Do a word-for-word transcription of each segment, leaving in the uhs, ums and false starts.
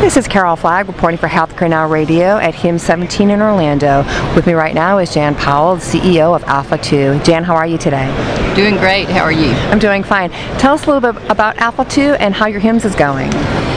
This is Carol Flagg reporting for Healthcare Now Radio at H I M S seventeen in Orlando. With me right now is Jan Powell, the C E O of Alpha two. Jan, how are you today? Doing great. How are you? I'm doing fine. Tell us a little bit about Alpha two and how your H I M S is going.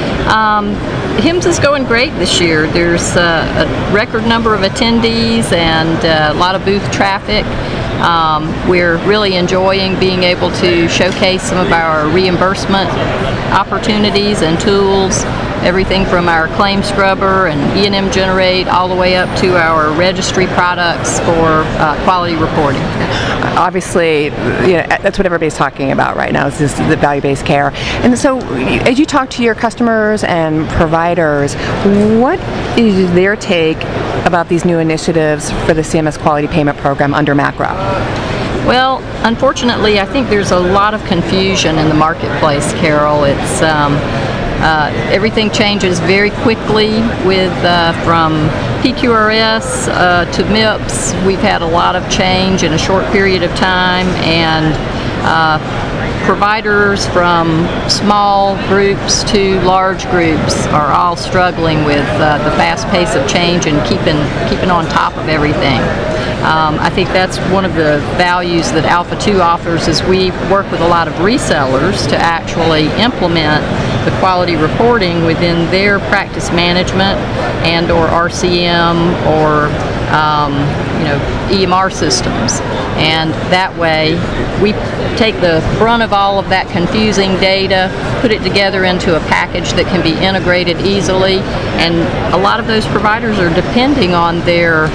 Um, H I M S is going great this year. There's uh, a record number of attendees and uh, a lot of booth traffic. Um, we're really enjoying being able to showcase some of our reimbursement opportunities and tools, everything from our claim scrubber and E and M Generate all the way up to our registry products for uh, quality reporting. Obviously, you know, that's what everybody's talking about right now, is this, the value-based care. And so as you talk to your customers and providers, what is their take about these new initiatives for the C M S Quality Payment Program under MACRA? Well, unfortunately, I think there's a lot of confusion in the marketplace, Carol. It's um, uh, everything changes very quickly with uh, from P Q R S uh, to M I P S. We've had a lot of change in a short period of time, and uh, providers from small groups to large groups are all struggling with uh, the fast pace of change and keeping keeping on top of everything. Um, I think that's one of the values that Alpha two offers, is we work with a lot of resellers to actually implement the quality reporting within their practice management and or R C M or um, you know, E M R systems. And that way we take the brunt of all of that confusing data, put it together into a package that can be integrated easily, and a lot of those providers are depending on their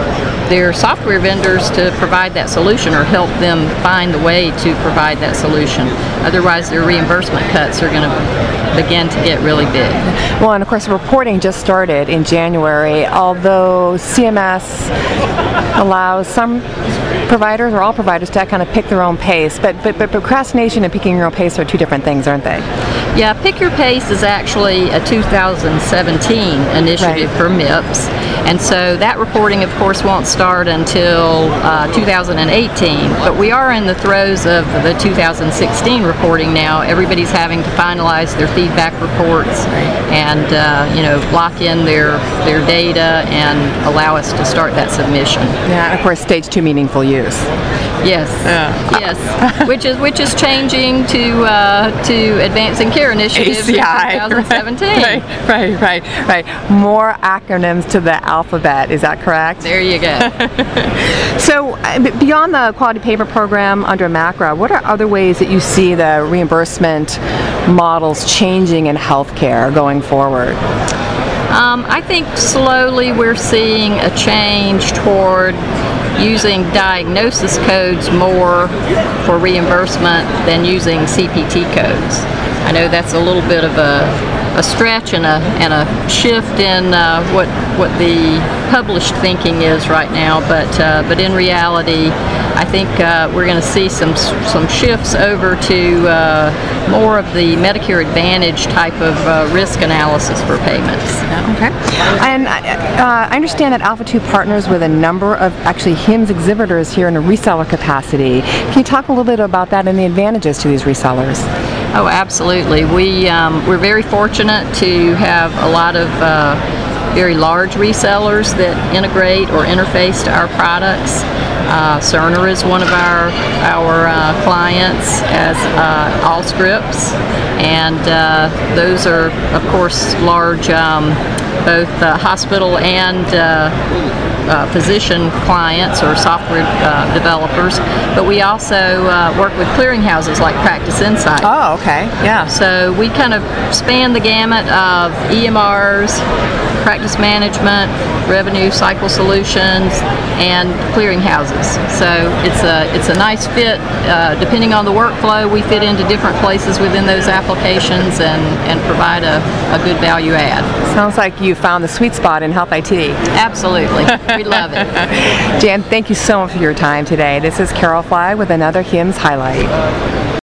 their software vendors to provide that solution or help them find the way to provide that solution. Otherwise, their reimbursement cuts are going to begin to get really big. Well, and of course, reporting just started in January, although C M S allows some providers or all providers to kind of pick their own pace, but, but, but procrastination and picking your own pace are two different things, aren't they? Yeah, Pick Your Pace is actually a two thousand seventeen initiative right. for M I P S, and so that reporting, of course, won't start until uh, two thousand eighteen, but we are in the throes of the two thousand sixteen reporting now. Everybody's having to finalize their feedback reports and uh, you know, lock in their their data and allow us to start that submission. Yeah, and of course, stage two meaningful use. Yes, uh, yes, which is which is changing to uh, to Advancing Care Initiative A C I, in twenty seventeen. Right, right, right, right, right. More acronyms to the alphabet. Is that correct? There you go. So, uh, beyond the quality payment program under MACRA, what are other ways that you see the reimbursement models changing in healthcare going forward? Um, I think slowly we're seeing a change toward using diagnosis codes more for reimbursement than using C P T codes. I know that's a little bit of a, a stretch and a, and a shift in uh, what, what the published thinking is right now, but, uh, but in reality, I think uh, we're going to see some some shifts over to uh, more of the Medicare Advantage type of uh, risk analysis for payments. Okay. And uh, I understand that Alpha two partners with a number of actually H I M S exhibitors here in a reseller capacity. Can you talk a little bit about that and the advantages to these resellers? Oh, absolutely. We um, we're very fortunate to have a lot of uh, very large resellers that integrate or interface to our products. Uh, Cerner is one of our our uh, clients, as uh, Allscripts, and uh, those are, of course, large um, both uh, hospital and uh, uh, physician clients or software uh, developers. But we also uh, work with clearinghouses like Practice Insight. Oh, okay, yeah. So we kind of span the gamut of E M Rs, practice management, revenue cycle solutions, and clearinghouses. So it's a it's a nice fit. Uh, depending on the workflow, we fit into different places within those applications and, and provide a, a good value add. Sounds like you found the sweet spot in health I T. Absolutely. We love it. Jan, thank you so much for your time today. This is Carol Flagg with another H I M S Highlight.